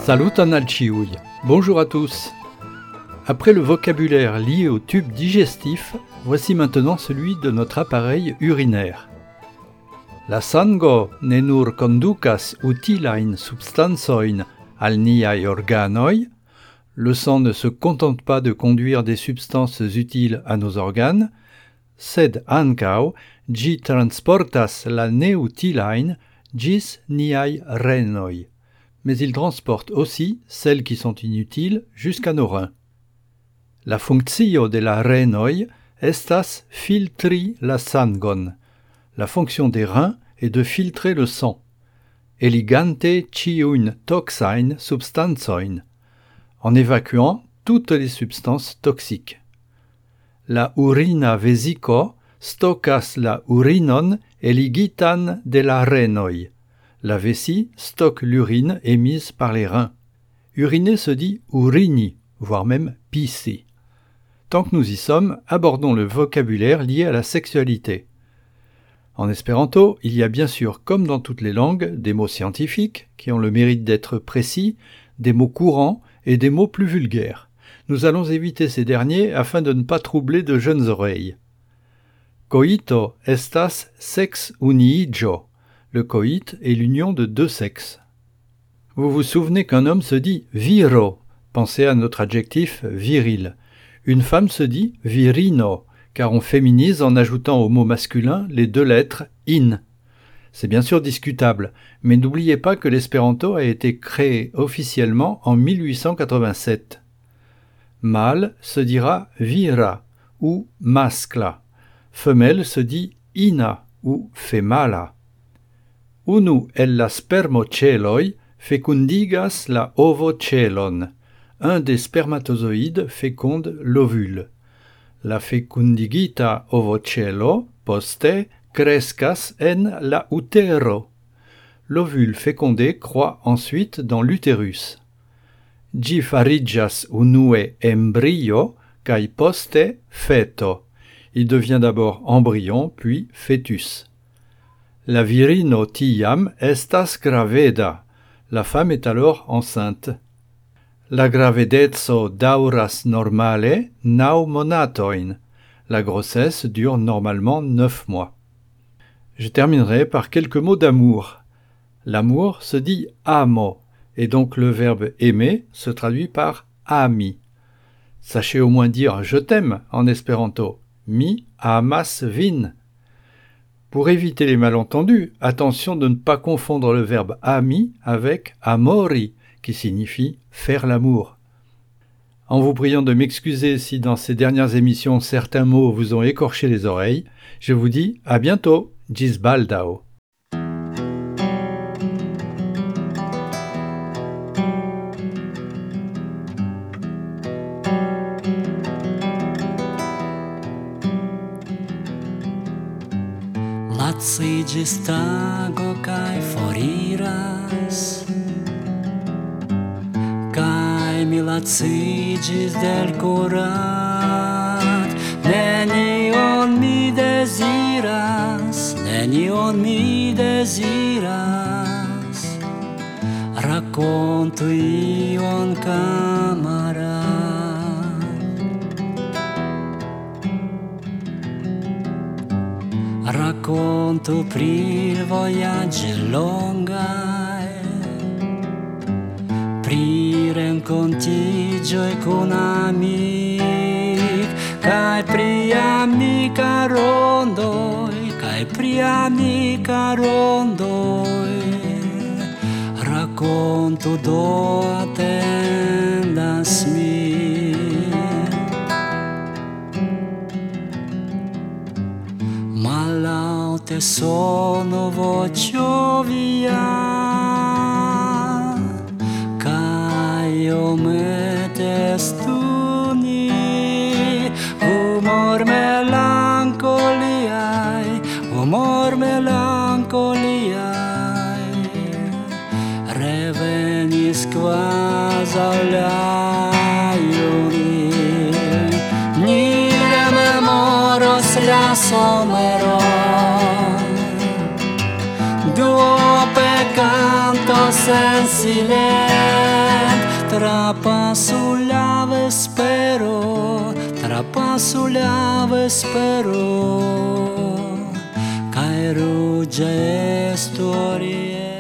Saluton al ciui. Bonjour à tous. Après le vocabulaire lié au tube digestif, voici maintenant celui de notre appareil urinaire. La sango ne nur conducas utilain substansoin al niai organoi. Le sang ne se contente pas de conduire des substances utiles à nos organes, sed ankaŭ ĝi transportas la neutilain ĝis niaj renoj. Mais il transporte aussi celles qui sont inutiles jusqu'à nos reins. La funkcio de la renoj estas filtri la sangon. La fonction des reins est de filtrer le sang. Eligante ĉiujn toksajn substancojn, en évacuant toutes les substances toxiques. La urina vesiko stokas la urinon eligitan de la renoj. La vessie stocke l'urine émise par les reins. Uriner se dit urini, voire même pisser. Tant que nous y sommes, abordons le vocabulaire lié à la sexualité. En espéranto, il y a bien sûr, comme dans toutes les langues, des mots scientifiques qui ont le mérite d'être précis, des mots courants et des mots plus vulgaires. Nous allons éviter ces derniers afin de ne pas troubler de jeunes oreilles. Coito estas sex uniigio. Le coït est l'union de deux sexes. Vous vous souvenez qu'un homme se dit viro, pensez à notre adjectif viril. Une femme se dit virino, car on féminise en ajoutant au mot masculin les deux lettres in. C'est bien sûr discutable, mais n'oubliez pas que l'espéranto a été créé officiellement en 1887. Mâle se dira vira ou maskla. Femelle se dit ina ou femala. Unu el la spermoceloi fecundigas la ovocelon. Un des spermatozoïdes féconde l'ovule. La fecundigita ovocelo poste crescas en la utero. L'ovule fécondé croît ensuite dans l'utérus. Gi fariĝas unue embryo kaj poste feto. Il devient d'abord embryon puis fœtus. La virino tiam estas graveda. La femme est alors enceinte. La gravedeco daŭras normale 9 monatojn. La grossesse dure normalement 9 mois. Je terminerai par quelques mots d'amour. L'amour se dit amo, et donc le verbe aimer se traduit par ami. Sachez au moins dire je t'aime en espéranto. Mi amas vin. Pour éviter les malentendus, attention de ne pas confondre le verbe ami avec amori, qui signifie faire l'amour. En vous priant de m'excuser si dans ces dernières émissions certains mots vous ont écorché les oreilles, je vous dis à bientôt, gis baldao. Laciĝis tago kaj foriras, kaj mi laciĝis delkorat. Nenion mi deziras, rakontu ion, kamarad. Rakontu pri vojaĝi longaj, pri renkontiĝoj kun amik, kaj pri amika rondoj, rakontu do atendas min. Malaŭte sono voĉo via, kaj iomete stuni, humor melankoliaj, revenis kvazaŭ lajoni. Ni rememoros la someron, duope cantos en silencio. trapasuliava spero, kai rugia istorie.